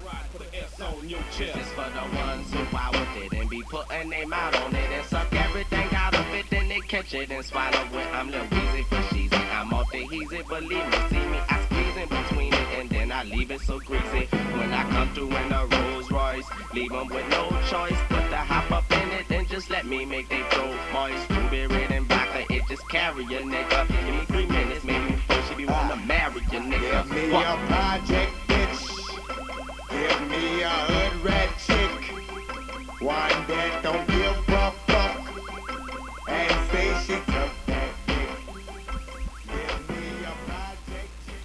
This is for the ones who out with it and be putting their mouth on it and suck everything out of it, then they catch it and swallow it. I'm Lil Weezy for sheezy. I'm off the heezy, believe me. See me, I squeeze in between it and then I leave it so greasy. When I come through in a Rolls Royce, leave them with no choice but to hop up in it and just let me make they throat moist. Ruby Red and vodka, it just carry a nigga. Give me 3 minutes, maybe before she be wanna marry a nigga. Give me a project, bitch. Give me a hood red chick. One that don't